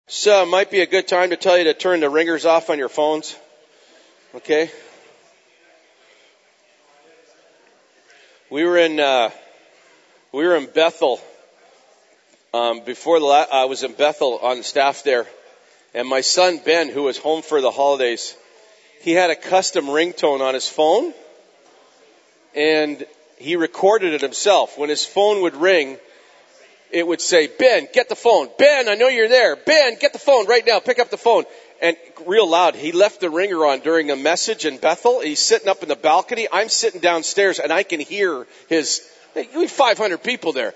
So it might be a good time to tell you to turn the ringers off on your phones. Okay? We were in Bethel. I was in Bethel on staff there, and my son Ben, who was home for the holidays, he had a custom ringtone on his phone, and he recorded it himself. When his phone would ring, it would say, "Ben, get the phone. Ben, I know you're there. Ben, get the phone right now. Pick up the phone." And real loud, he left the ringer on during a message in Bethel. He's sitting up in the balcony. I'm sitting downstairs, and I can hear his, we had 500 people there.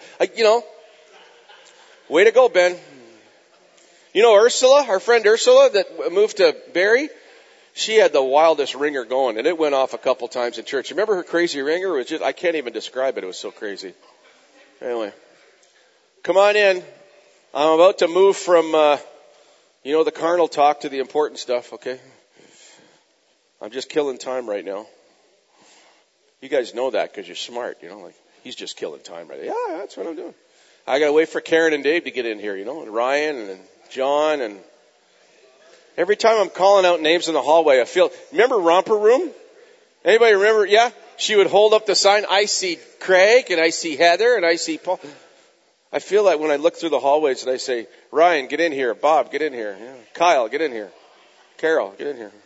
Way to go, Ben. You know Ursula, our friend Ursula that moved to Barrie? She had the wildest ringer going, and it went off a couple times in church. Remember her crazy ringer? It was just, I can't even describe it. It was so crazy. Anyway. Come on in. I'm about to move from, the carnal talk to the important stuff, okay? I'm just killing time right now. You guys know that because you're smart, he's just killing time right now. Yeah, that's what I'm doing. I got to wait for Karen and Dave to get in here, and Ryan and John. And every time I'm calling out names in the hallway, remember Romper Room? Anybody remember? Yeah? She would hold up the sign, "I see Craig, and I see Heather, and I see Paul." I feel like when I look through the hallways and I say, "Ryan, get in here. Bob, get in here. Yeah. Kyle, get in here. Carol, get in here."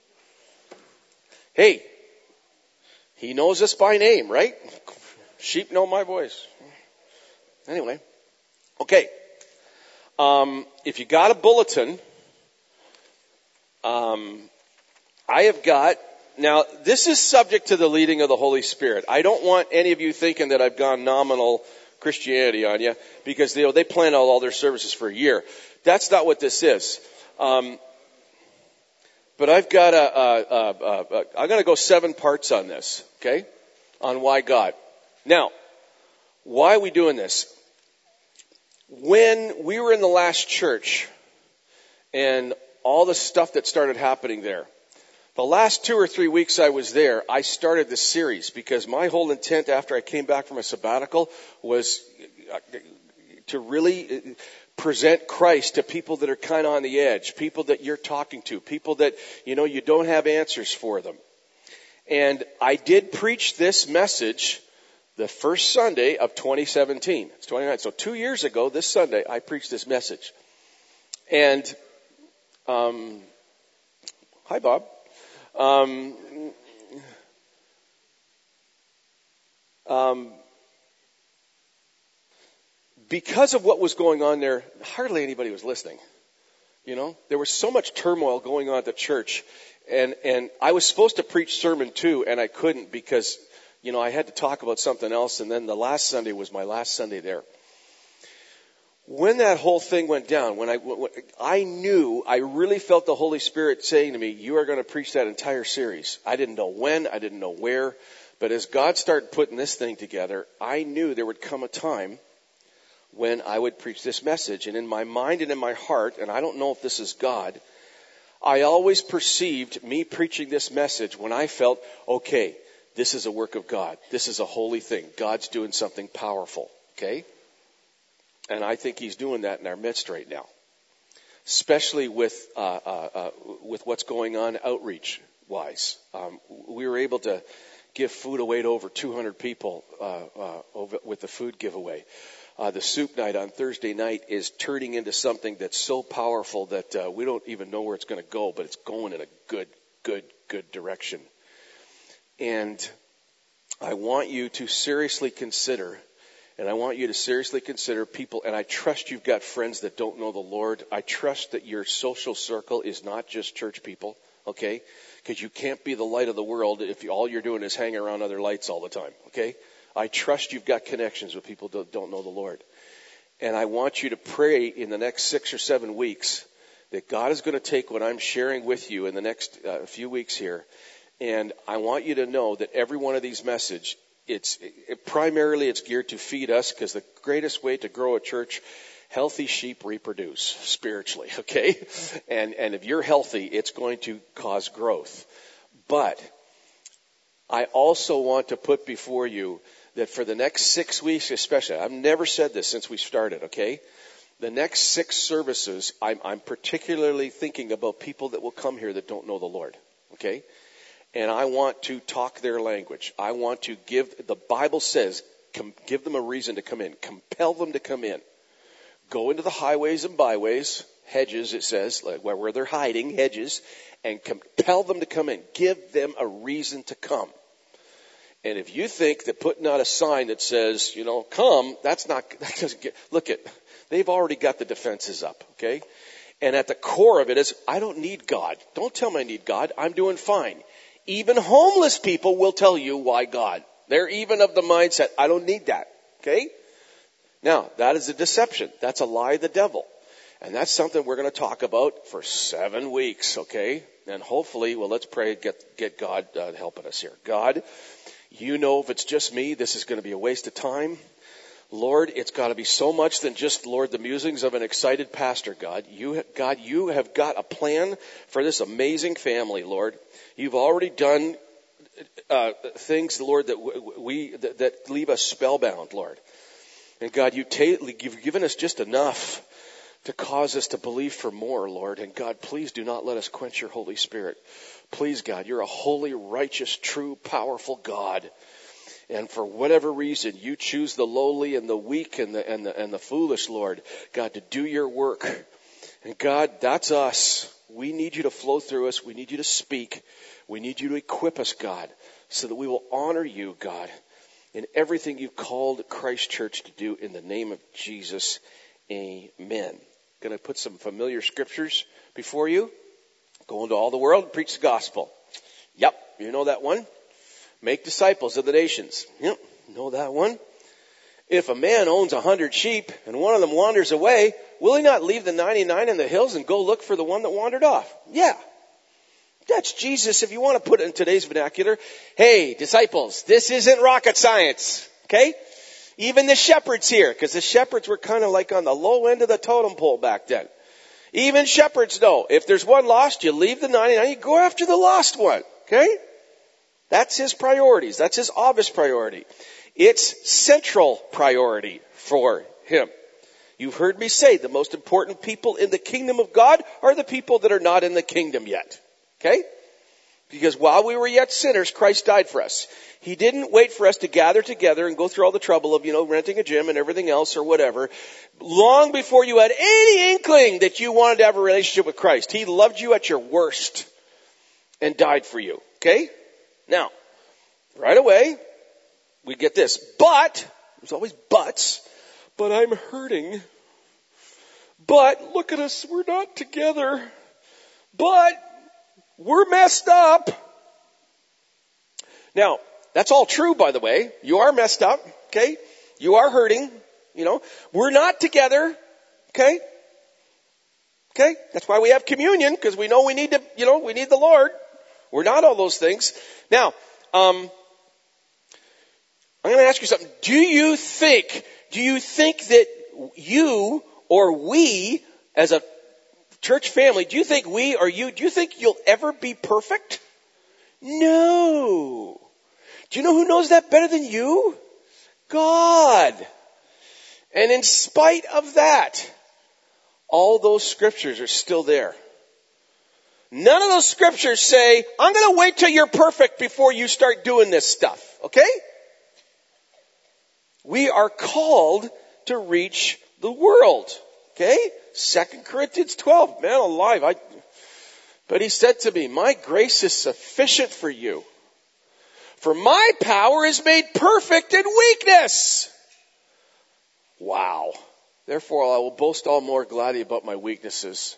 Hey, he knows us by name, right? Sheep know my voice. Anyway, okay. If you got a bulletin, I have got, now this is subject to the leading of the Holy Spirit. I don't want any of you thinking that I've gone nominal Christianity on you, because they plan out all their services for a year. That's not what this is. But I've got I'm going to go 7 parts on this, okay? On why God. Now, why are we doing this? When we were in the last church and all the stuff that started happening there, the last 2 or 3 weeks I was there, I started this series because my whole intent after I came back from a sabbatical was to really present Christ to people that are kind of on the edge, people that you're talking to, people that, you don't have answers for them. And I did preach this message the first Sunday of 2017. It's 29. So 2 years ago, this Sunday, I preached this message. And, hi, Bob. Because of what was going on there, hardly anybody was listening. There was so much turmoil going on at the church, and I was supposed to preach sermon 2, and I couldn't because, I had to talk about something else, and then the last Sunday was my last Sunday there. When that whole thing went down, when I knew, I really felt the Holy Spirit saying to me, "You are going to preach that entire series." I didn't know when, I didn't know where, but as God started putting this thing together, I knew there would come a time when I would preach this message. And in my mind and in my heart, and I don't know if this is God, I always perceived me preaching this message when I felt, okay, this is a work of God. This is a holy thing. God's doing something powerful, okay? And I think He's doing that in our midst right now, especially with what's going on outreach-wise. We were able to give food away to over 200 people with the food giveaway. The soup night on Thursday night is turning into something that's so powerful that we don't even know where it's going to go, but it's going in a good direction. And I want you to seriously consider, people, and I trust you've got friends that don't know the Lord. I trust that your social circle is not just church people, okay? Because you can't be the light of the world if all you're doing is hanging around other lights all the time, okay? I trust you've got connections with people that don't know the Lord. And I want you to pray in the next 6 or 7 weeks that God is going to take what I'm sharing with you in the next few weeks here. And I want you to know that every one of these messages, primarily it's geared to feed us, because the greatest way to grow a church, healthy sheep reproduce spiritually, okay? And if you're healthy, it's going to cause growth. But I also want to put before you that for the next 6 weeks especially, I've never said this since we started, okay? The next 6 services, I'm particularly thinking about people that will come here that don't know the Lord. Okay? And I want to talk their language. I want to the Bible says, give them a reason to come in. Compel them to come in. Go into the highways and byways, hedges it says, like where they're hiding, hedges, and compel them to come in. Give them a reason to come. And if you think that putting out a sign that says, come, that doesn't get, look at, they've already got the defenses up, okay? And at the core of it is, I don't need God. Don't tell me I need God. I'm doing fine. Even homeless people will tell you why God. They're even of the mindset, I don't need that, okay? Now, that is a deception. That's a lie of the devil. And that's something we're going to talk about for 7 weeks, okay? And hopefully, let's pray, get God helping us here. God, if it's just me, this is going to be a waste of time. Lord, it's got to be so much than just, Lord, the musings of an excited pastor, God. You have got a plan for this amazing family, Lord. You've already done things, Lord, that leave us spellbound, Lord. And God, you've given us just enough to cause us to believe for more, Lord. And God, please do not let us quench your Holy Spirit. Please, God, you're a holy, righteous, true, powerful God. And for whatever reason, you choose the lowly and the weak and the foolish, Lord, God, to do your work. And God, that's us. We need you to flow through us. We need you to speak. We need you to equip us, God, so that we will honor you, God, in everything you've called Christ Church to do in the name of Jesus. Amen. Going to put some familiar scriptures before you. Go into all the world and preach the gospel. Yep, you know that one. Make disciples of the nations. Yep, know that one. If a man owns 100 sheep and one of them wanders away, will he not leave the 99 in the hills and go look for the one that wandered off? Yeah. That's Jesus, if you want to put it in today's vernacular. Hey, disciples, this isn't rocket science. Okay? Even the shepherds here, because the shepherds were kind of like on the low end of the totem pole back then. Even shepherds know, if there's one lost, you leave the 99, you go after the lost one. Okay? That's his priorities. That's his obvious priority. It's central priority for him. You've heard me say the most important people in the kingdom of God are the people that are not in the kingdom yet. Okay? Because while we were yet sinners, Christ died for us. He didn't wait for us to gather together and go through all the trouble of, renting a gym and everything else or whatever. Long before you had any inkling that you wanted to have a relationship with Christ, He loved you at your worst and died for you. Okay? Now, right away, we get this. But, there's always buts, but I'm hurting. But, look at us, we're not together. But, we're messed up. Now, that's all true, by the way. You are messed up, okay? You are hurting, We're not together, okay? Okay? That's why we have communion, because we know we need to, we need the Lord. We're not all those things. Now, I'm going to ask you something. Do you think that you or we as a church family, do you think you'll ever be perfect? No. Do you know who knows that better than you? God. And in spite of that, all those scriptures are still there. None of those scriptures say, I'm going to wait till you're perfect before you start doing this stuff. Okay? We are called to reach the world. Okay? 2 Corinthians 12. Man alive. But he said to me, my grace is sufficient for you. For my power is made perfect in weakness. Wow. Therefore I will boast all more gladly about my weaknesses,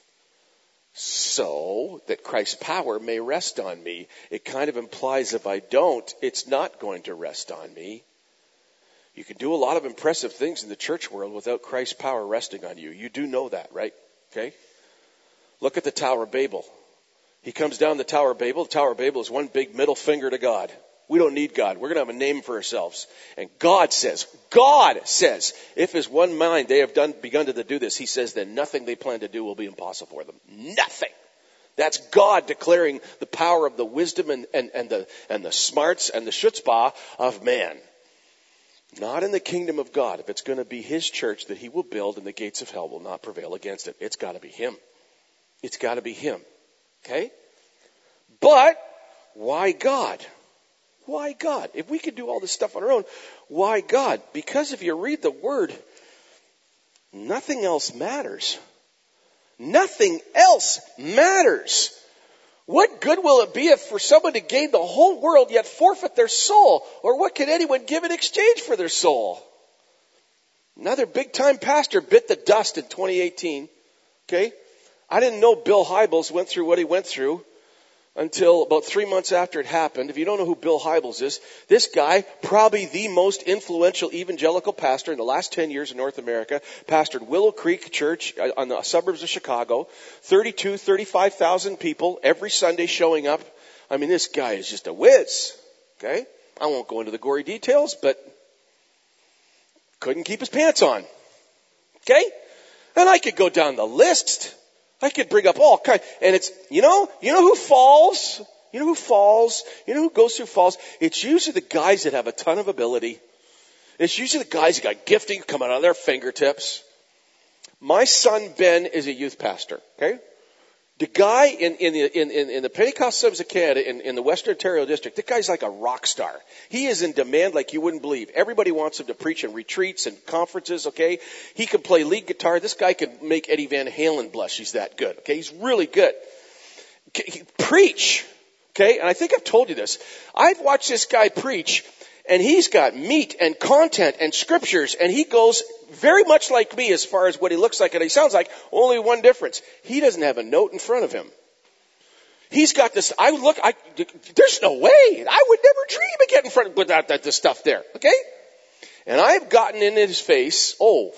so that Christ's power may rest on me. It kind of implies if I don't, it's not going to rest on me. You can do a lot of impressive things in the church world without Christ's power resting on you. You do know that, right? Okay? Look at the Tower of Babel. He comes down the Tower of Babel. The Tower of Babel is one big middle finger to God. We don't need God. We're going to have a name for ourselves. And God says, if as one mind they have begun to do this, He says, then nothing they plan to do will be impossible for them. Nothing. That's God declaring the power of the wisdom and the smarts and the chutzpah of man. Not in the kingdom of God. If it's going to be his church that he will build, and the gates of hell will not prevail against it. It's got to be him. It's got to be him. Okay? But why God? Why God? If we could do all this stuff on our own, why God? Because if you read the word, nothing else matters. Nothing else matters. What good will it be if for someone to gain the whole world yet forfeit their soul? Or what can anyone give in exchange for their soul? Another big time pastor bit the dust in 2018. Okay? I didn't know Bill Hybels went through what he went through until about 3 months after it happened. If you don't know who Bill Hybels is, this guy, probably the most influential evangelical pastor in the last 10 years in North America, pastored Willow Creek Church on the suburbs of Chicago, 35,000 people every Sunday showing up. I mean, this guy is just a whiz. Okay? I won't go into the gory details, but couldn't keep his pants on. Okay? And I could go down the list. I could bring up all kinds. And it's, you know who falls? You know who falls? You know who goes through falls? It's usually the guys that have a ton of ability. It's usually the guys who got gifting coming out of their fingertips. My son Ben is a youth pastor. Okay? The guy in the Pentecostal Assemblies of Canada in the Western Ontario district, the guy's like a rock star. He is in demand like you wouldn't believe. Everybody wants him to preach in retreats and conferences, okay? He can play lead guitar. This guy could make Eddie Van Halen blush. He's that good, okay? He's really good. Preach, okay? And I think I've told you this. I've watched this guy preach, and he's got meat and content and scriptures, and he goes very much like me as far as what he looks like and he sounds like. Only one difference. He doesn't have a note in front of him. He's got this, there's no way. I would never dream of getting in front of without this stuff there. Okay? And I've gotten in his face,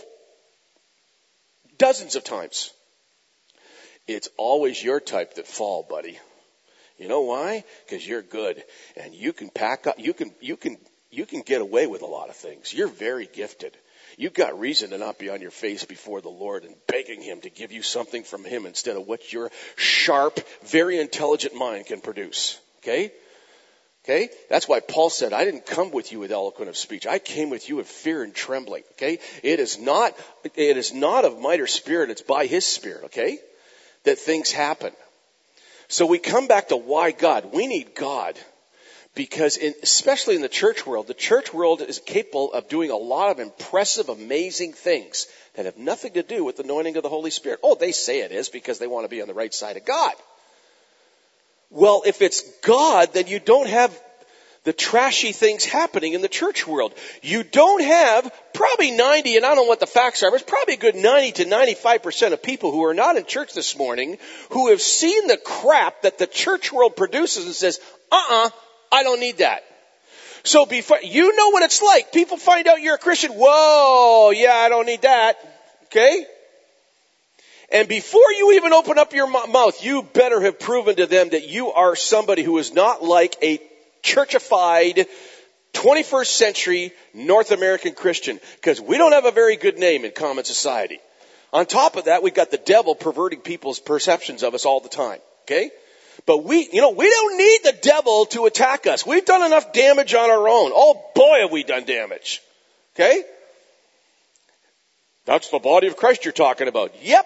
dozens of times. It's always your type that fall, buddy. You know why? Because you're good. And you can pack up, you can get away with a lot of things. You're very gifted. You've got reason to not be on your face before the Lord and begging him to give you something from him instead of what your sharp, very intelligent mind can produce. Okay? Okay? That's why Paul said, I didn't come with you with eloquent of speech. I came with you with fear and trembling. Okay? It is not of might or spirit. It's by his Spirit. Okay? That things happen. So we come back to why God. We need God. Because especially in the church world is capable of doing a lot of impressive, amazing things that have nothing to do with the anointing of the Holy Spirit. Oh, they say it is because they want to be on the right side of God. Well, if it's God, then you don't have the trashy things happening in the church world. You don't have probably 90, and I don't know what the facts are, but it's probably a good 90 to 95% of people who are not in church this morning who have seen the crap that the church world produces and says, I don't need that. So before, you know what it's like. People find out you're a Christian. Whoa, yeah, I don't need that. Okay? And before you even open up your mouth, you better have proven to them that you are somebody who is not like a churchified 21st century North American Christian. Because we don't have a very good name in common society. On top of that, we've got the devil perverting people's perceptions of us all the time. Okay? But we don't need the devil to attack us. We've done enough damage on our own. Oh boy, have we done damage. Okay? That's the body of Christ you're talking about. Yep.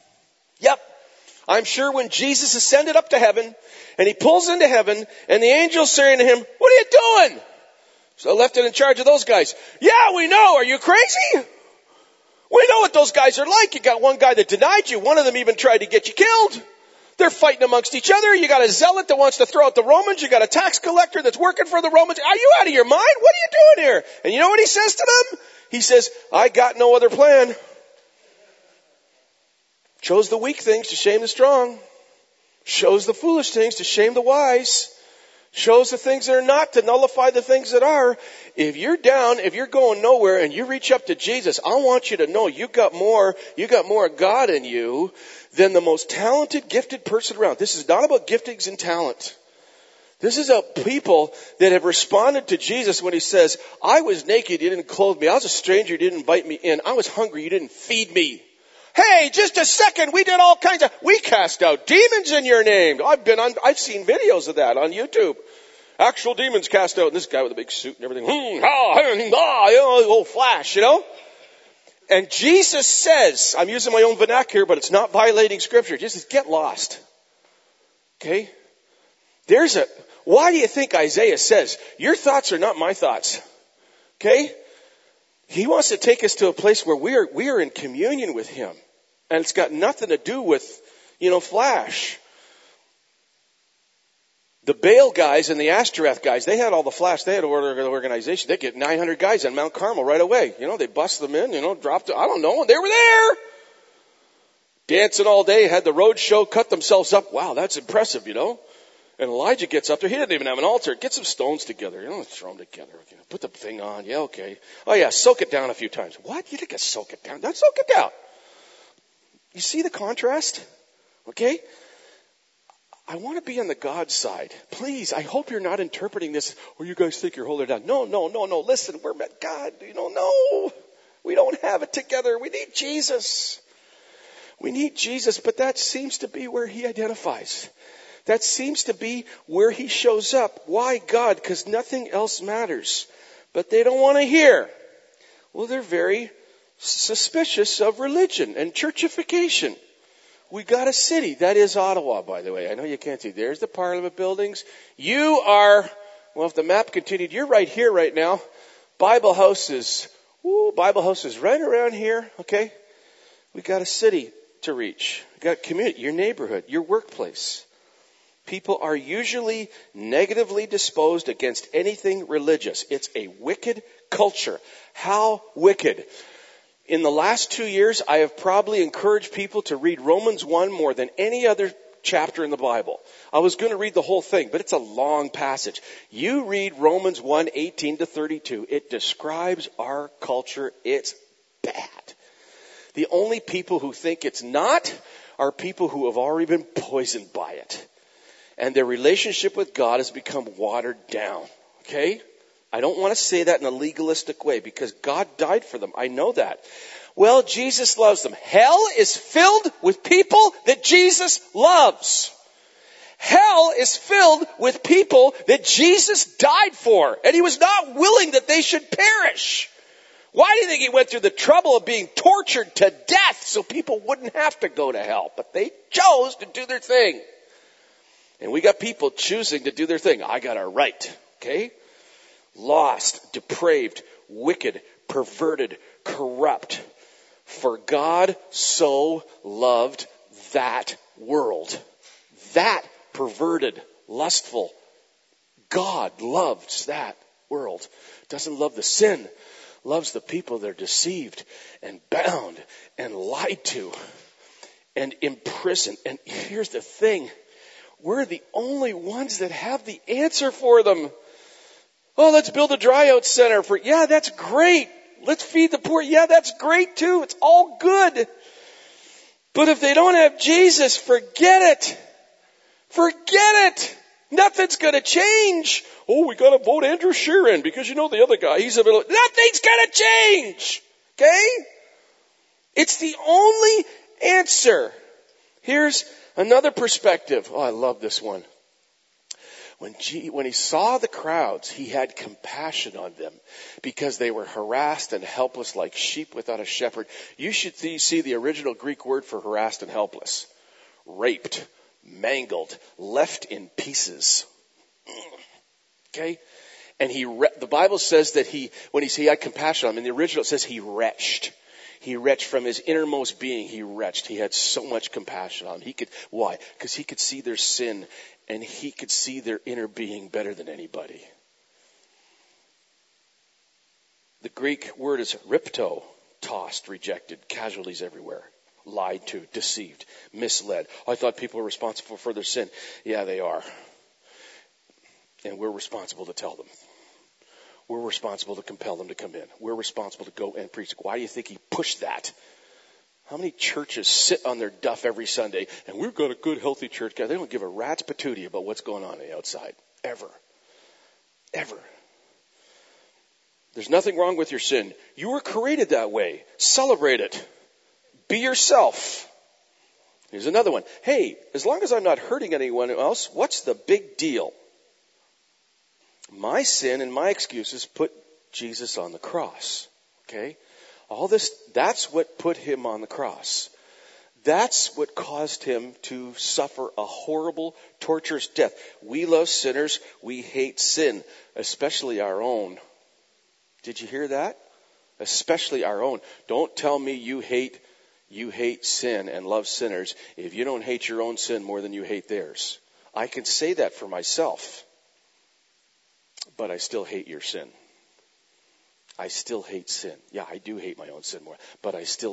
I'm sure when Jesus ascended up to heaven and he pulls into heaven and the angel's saying to him, what are you doing? So I left it in charge of those guys. Yeah, we know. Are you crazy? We know what those guys are like. You got one guy that denied you. One of them even tried to get you killed. They're fighting amongst each other. You got a zealot that wants to throw out the Romans. You got a tax collector that's working for the Romans. Are you out of your mind? What are you doing here? And you know what he says to them? He says, I got no other plan. Chose the weak things to shame the strong. Shows the foolish things to shame the wise. Shows the things that are not to nullify the things that are. If you're down, if you're going nowhere and you reach up to Jesus, I want you to know you got more of God in you than the most talented, gifted person around. This is not about giftings and talent. This is a people that have responded to Jesus when he says, I was naked, you didn't clothe me. I was a stranger, you didn't invite me in. I was hungry, you didn't feed me. Hey, just a second, we cast out demons in your name. I've seen videos of that on YouTube. actual demons cast out. And this guy with a big suit and everything, oh, flash, you know. And Jesus says, I'm using my own vernacular, but it's not violating Scripture. Jesus, get lost. Okay? Why do you think Isaiah says, your thoughts are not my thoughts? Okay? He wants to take us to a place where we are in communion with Him. And it's got nothing to do with, flash. The Baal guys and the Ashtoreth guys, they had all the flash. They had an organization. They get 900 guys on Mount Carmel right away. They bust them in, dropped them. I don't know. They were there. Dancing all day, had the road show, cut themselves up. Wow, that's impressive, And Elijah gets up there. He didn't even have an altar. Get some stones together. Throw them together. Put the thing on. Yeah, okay. Oh, yeah, soak it down a few times. What? You think I soak it down? Don't soak it down. You see the contrast? Okay? I want to be on the God side. Please, I hope you're not interpreting this, you guys think you're holding it down. No. Listen, we're met God. No. We don't have it together. We need Jesus. We need Jesus, but that seems to be where He identifies. That seems to be where He shows up. Why God? Because nothing else matters. But they don't want to hear. Well, they're very suspicious of religion and churchification. We got a city. That is Ottawa, by the way. I know you can't see. There's the Parliament buildings. You are, if the map continued, you're right here right now. Bible House is right around here, okay? We got a city to reach. We got community, your neighborhood, your workplace. People are usually negatively disposed against anything religious. It's a wicked culture. How wicked? In the last 2 years, I have probably encouraged people to read Romans 1 more than any other chapter in the Bible. I was going to read the whole thing, but it's a long passage. You read Romans 1, 18 to 32. It describes our culture. It's bad. The only people who think it's not are people who have already been poisoned by it. And their relationship with God has become watered down. Okay? I don't want to say that in a legalistic way because God died for them. I know that. Well, Jesus loves them. Hell is filled with people that Jesus loves. Hell is filled with people that Jesus died for. And He was not willing that they should perish. Why do you think He went through the trouble of being tortured to death so people wouldn't have to go to hell? But they chose to do their thing. And we got people choosing to do their thing. I got a right. Okay? Lost, depraved, wicked, perverted, corrupt. For God so loved that world. That perverted, lustful. God loves that world. Doesn't love the sin. Loves the people that are deceived and bound and lied to and imprisoned. And here's the thing. We're the only ones that have the answer for them. Oh, let's build a dryout center yeah, that's great. Let's feed the poor. Yeah, that's great too. It's all good. But if they don't have Jesus, forget it. Forget it. Nothing's going to change. Oh, we got to vote Andrew Scheer in because the other guy, he's a little, nothing's going to change. Okay? It's the only answer. Here's another perspective. Oh, I love this one. When He saw the crowds, He had compassion on them because they were harassed and helpless like sheep without a shepherd. You should see the original Greek word for harassed and helpless. Raped, mangled, left in pieces. Okay? And the Bible says that he had compassion on them. In the original it says He retched. He retched from His innermost being. He retched. He had so much compassion on them. Why? Because He could see their sin and He could see their inner being better than anybody. The Greek word is ripto, tossed, rejected, casualties everywhere, lied to, deceived, misled. I thought people were responsible for their sin. Yeah, they are. And we're responsible to tell them. We're responsible to compel them to come in. We're responsible to go and preach. Why do you think He pushed that? How many churches sit on their duff every Sunday and we've got a good, healthy church? They don't give a rat's patootie about what's going on the outside. Ever. Ever. There's nothing wrong with your sin. You were created that way. Celebrate it. Be yourself. Here's another one. Hey, as long as I'm not hurting anyone else, what's the big deal? My sin and my excuses put Jesus on the cross. Okay? All this, that's what put him on the cross. That's what caused him to suffer a horrible, torturous death. We love sinners. We hate sin, especially our own. Did you hear that? Especially our own. Don't tell me you hate sin and love sinners if you don't hate your own sin more than you hate theirs. I can say that for myself, but I still hate your sin. I still hate sin. Yeah, I do hate my own sin more, but it's still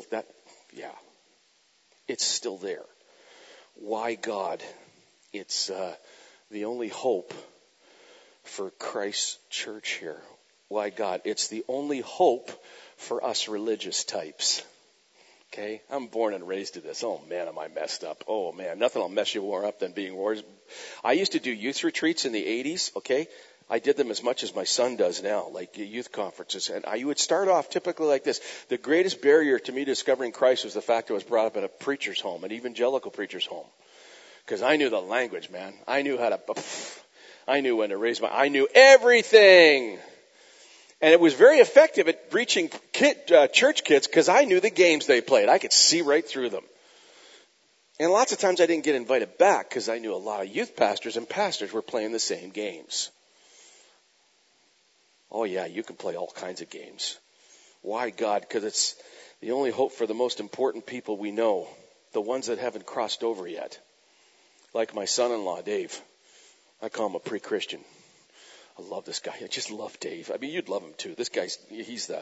there. Why God? It's the only hope for Christ's church here. Why God? It's the only hope for us religious types. Okay? I'm born and raised to this. Oh man, am I messed up. Oh man, nothing will mess you more up than being wars. I used to do youth retreats in the 80s, okay? I did them as much as my son does now, like youth conferences. And you would start off typically like this. The greatest barrier to me discovering Christ was the fact I was brought up in a preacher's home, an evangelical preacher's home. Because I knew the language, man. I knew when to raise I knew everything. And it was very effective at reaching church kids because I knew the games they played. I could see right through them. And lots of times I didn't get invited back because I knew a lot of youth pastors and pastors were playing the same games. Oh yeah, you can play all kinds of games. Why God? Because it's the only hope for the most important people we know. The ones that haven't crossed over yet. Like my son-in-law, Dave. I call him a pre-Christian. I love this guy. I just love Dave. I mean, you'd love him too. This guy's, he's the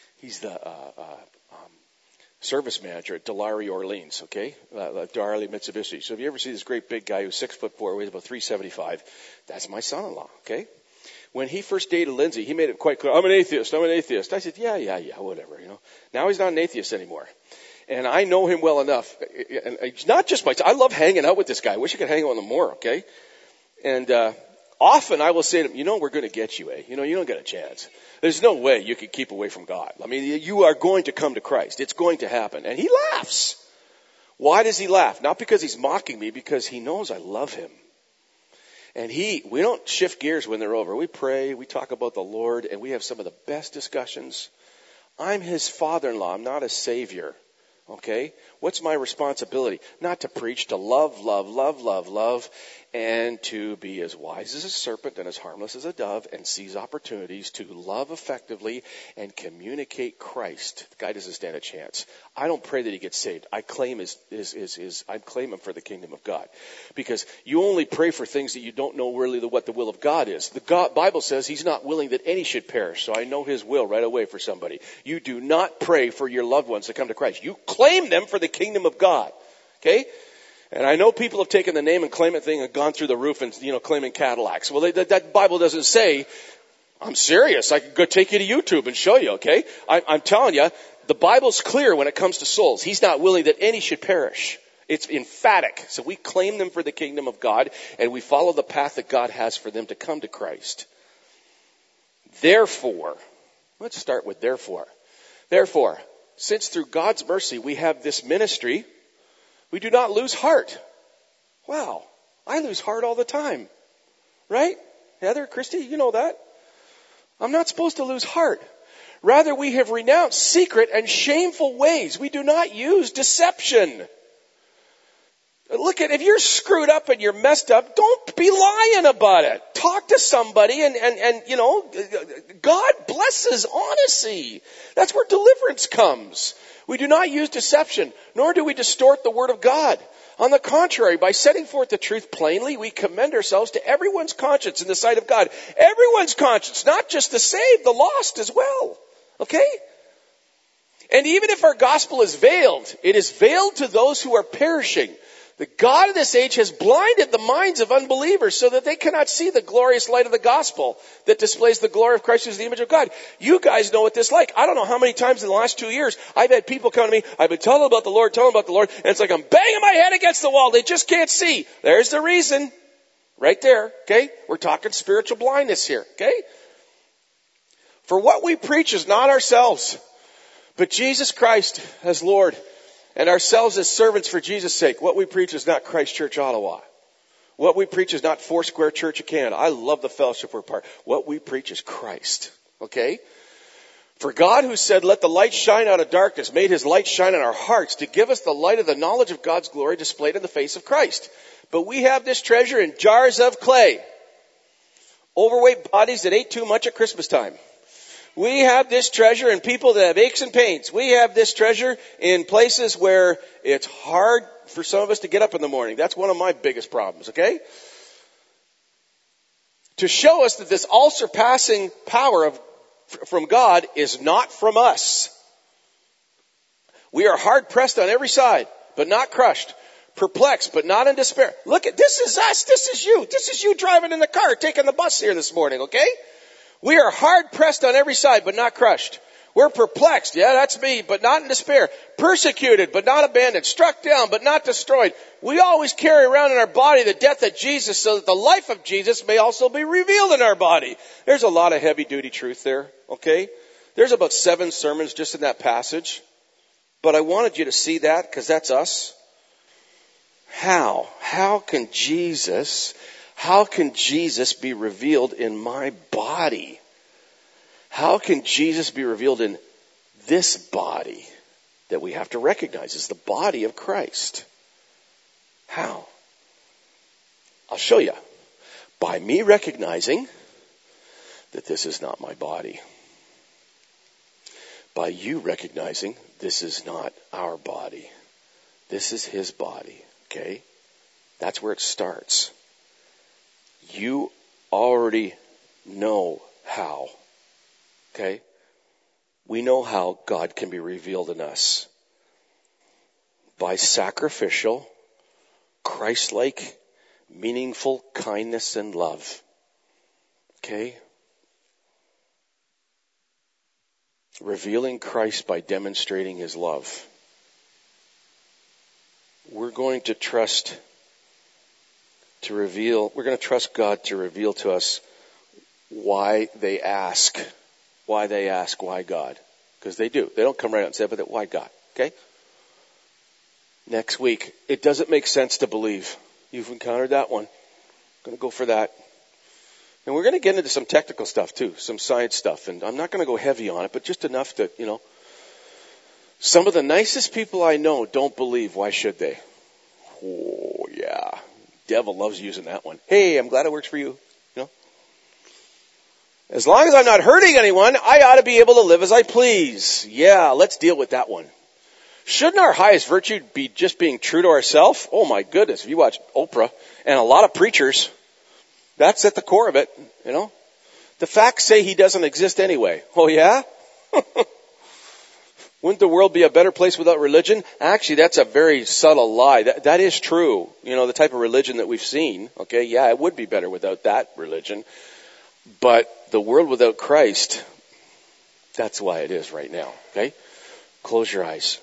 service manager at Dilawri Orleans, okay? Dilawri Mitsubishi. So if you ever see this great big guy who's 6'4", weighs about 375, that's my son-in-law, okay? When he first dated Lindsay, he made it quite clear, I'm an atheist. I said, yeah, whatever, Now he's not an atheist anymore. And I know him well enough. And it's not just I love hanging out with this guy. I wish I could hang out with him more, okay? And often I will say to him, we're going to get you, You don't get a chance. There's no way you could keep away from God. I mean, you are going to come to Christ. It's going to happen. And he laughs. Why does he laugh? Not because he's mocking me, because he knows I love him. And we don't shift gears when they're over. We pray, we talk about the Lord, and we have some of the best discussions. I'm his father-in-law. I'm not a savior. Okay? What's my responsibility? Not to preach, to love, and to be as wise as a serpent and as harmless as a dove and seize opportunities to love effectively and communicate Christ. The guy doesn't stand a chance. I don't pray that he gets saved. I claim I claim him for the kingdom of God. Because you only pray for things that you don't know really what the will of God is. The Bible says he's not willing that any should perish. So I know his will right away for somebody. You do not pray for your loved ones to come to Christ. You claim them for the kingdom of God. Okay? And I know people have taken the name and claim it thing and gone through the roof and, claiming Cadillacs. Well, that Bible doesn't say, I'm serious. I could go take you to YouTube and show you, okay? I'm telling you, the Bible's clear when it comes to souls. He's not willing that any should perish. It's emphatic. So we claim them for the kingdom of God and we follow the path that God has for them to come to Christ. Therefore, let's start with therefore. Therefore, since through God's mercy we have this ministry, we do not lose heart. Wow, I lose heart all the time. Right? Heather, Christy, you know that. I'm not supposed to lose heart. Rather, we have renounced secret and shameful ways. We do not use deception. Look if you're screwed up and you're messed up, don't be lying about it. Talk to somebody and God blesses honesty. That's where deliverance comes. We do not use deception, nor do we distort the word of God. On the contrary, by setting forth the truth plainly, we commend ourselves to everyone's conscience in the sight of God. Everyone's conscience, not just the saved, the lost as well. Okay? And even if our gospel is veiled, it is veiled to those who are perishing. The God of this age has blinded the minds of unbelievers so that they cannot see the glorious light of the gospel that displays the glory of Christ as the image of God. You guys know what this is like. I don't know how many times in the last 2 years I've had people come to me, I've been telling them about the Lord, and it's like I'm banging my head against the wall. They just can't see. There's the reason. Right there. Okay? We're talking spiritual blindness here. Okay? For what we preach is not ourselves, but Jesus Christ as Lord, and ourselves as servants for Jesus' sake. What we preach is not Christ Church Ottawa. What we preach is not Foursquare Church of Canada. I love the fellowship we're part. What we preach is Christ. Okay? For God, who said, let the light shine out of darkness, made his light shine in our hearts to give us the light of the knowledge of God's glory displayed in the face of Christ. But we have this treasure in jars of clay. Overweight bodies that ate too much at Christmas time. We have this treasure in people that have aches and pains. We have this treasure in places where it's hard for some of us to get up in the morning. That's one of my biggest problems, okay? To show us that this all-surpassing power from God is not from us. We are hard-pressed on every side, but not crushed. Perplexed, but not in despair. Look at, this is us. This is you. This is you driving in the car, taking the bus here this morning, okay? We are hard-pressed on every side, but not crushed. We're perplexed. Yeah, that's me, but not in despair. Persecuted, but not abandoned. Struck down, but not destroyed. We always carry around in our body the death of Jesus so that the life of Jesus may also be revealed in our body. There's a lot of heavy-duty truth there, okay? There's about 7 sermons just in that passage. But I wanted you to see that because that's us. How? How can Jesus be revealed in my body? How can Jesus be revealed in this body that we have to recognize is the body of Christ? How? I'll show you. By me recognizing that this is not my body. By you recognizing this is not our body. This is his body. Okay? That's where it starts. You already know how. Okay? We know how God can be revealed in us. By sacrificial, Christ-like, meaningful kindness and love. Okay? Revealing Christ by demonstrating his love. We're going to trust God to reveal to us why they ask why God. Because they do. They don't come right out and say, but why God? Okay? Next week, it doesn't make sense to believe. You've encountered that one. I'm going to go for that. And we're going to get into some technical stuff too, some science stuff. And I'm not going to go heavy on it, but just enough to, some of the nicest people I know don't believe. Why should they? Oh, yeah. Devil loves using that one. Hey, I'm glad it works for you. As long as I'm not hurting anyone, I ought to be able to live as I please. Yeah, let's deal with that one. Shouldn't our highest virtue be just being true to ourselves? Oh my goodness, if you watch Oprah and a lot of preachers, that's at the core of it, The facts say he doesn't exist anyway. Oh yeah? Wouldn't the world be a better place without religion? Actually, that's a very subtle lie. That is true. The type of religion that we've seen. Okay, yeah, it would be better without that religion. But the world without Christ, that's why it is right now. Okay? Close your eyes.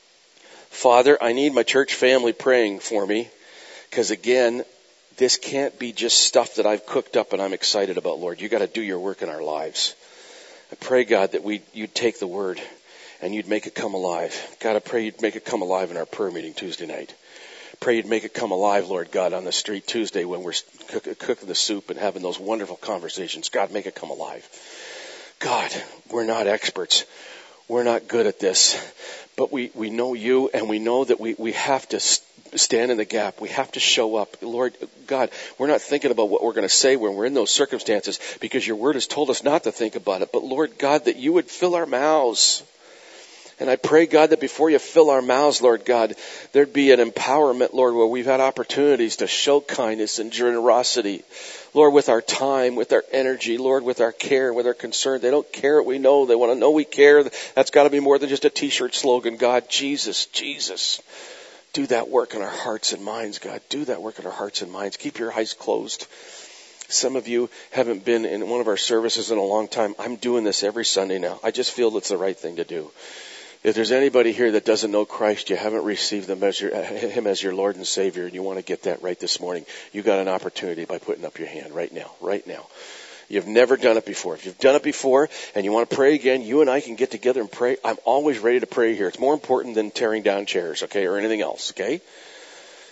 Father, I need my church family praying for me. Because again, this can't be just stuff that I've cooked up and I'm excited about, Lord. You got to do your work in our lives. I pray, God, that you'd take the word and you'd make it come alive. God, I pray you'd make it come alive in our prayer meeting Tuesday night. Pray you'd make it come alive, Lord God, on the street Tuesday when we're cooking the soup and having those wonderful conversations. God, make it come alive. God, we're not experts. We're not good at this. But we know you, and we know that we have to stand in the gap. We have to show up. Lord God, we're not thinking about what we're going to say when we're in those circumstances because your word has told us not to think about it. But Lord God, that you would fill our mouths. And I pray, God, that before you fill our mouths, Lord God, there'd be an empowerment, Lord, where we've had opportunities to show kindness and generosity. Lord, with our time, with our energy, Lord, with our care, with our concern. They don't care what we know. They want to know we care. That's got to be more than just a t-shirt slogan. God, Jesus, Jesus. Do that work in our hearts and minds, God. Do that work in our hearts and minds. Keep your eyes closed. Some of you haven't been in one of our services in a long time. I'm doing this every Sunday now. I just feel it's the right thing to do. If there's anybody here that doesn't know Christ, you haven't received Him as your Lord and Savior, and you want to get that right this morning, you got an opportunity by putting up your hand right now. You've never done it before. If you've done it before and you want to pray again, you and I can get together and pray. I'm always ready to pray here. It's more important than tearing down chairs, okay, or anything else, okay?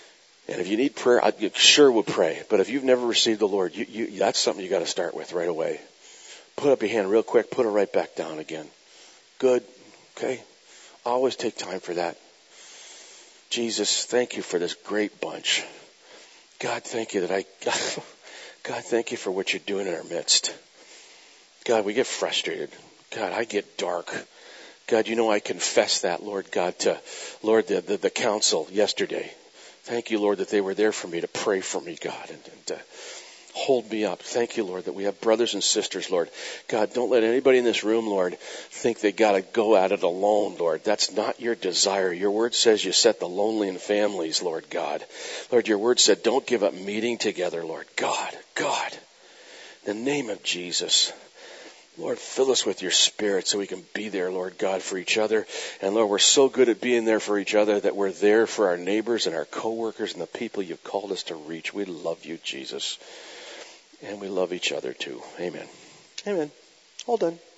And if you need prayer, I sure would pray. But if you've never received the Lord, that's something you got to start with right away. Put up your hand real quick. Put it right back down again. Good. Okay. Always take time for that. Jesus, thank you for this great bunch. God, thank you God, thank you for what you're doing in our midst. God, we get frustrated. God, I get dark. God, I confess that, Lord God, to Lord the council yesterday. Thank you, Lord, that they were there for me to pray for me, God, and to hold me up. Thank you, Lord, that we have brothers and sisters, Lord. God, don't let anybody in this room, Lord, think they got to go at it alone, Lord. That's not your desire. Your word says you set the lonely in families, Lord God. Lord, your word said don't give up meeting together, Lord God. In the name of Jesus. Lord, fill us with your Spirit so we can be there, Lord God, for each other. And Lord, we're so good at being there for each other that we're there for our neighbors and our coworkers and the people you've called us to reach. We love you, Jesus. And we love each other too. Amen. Amen. All done.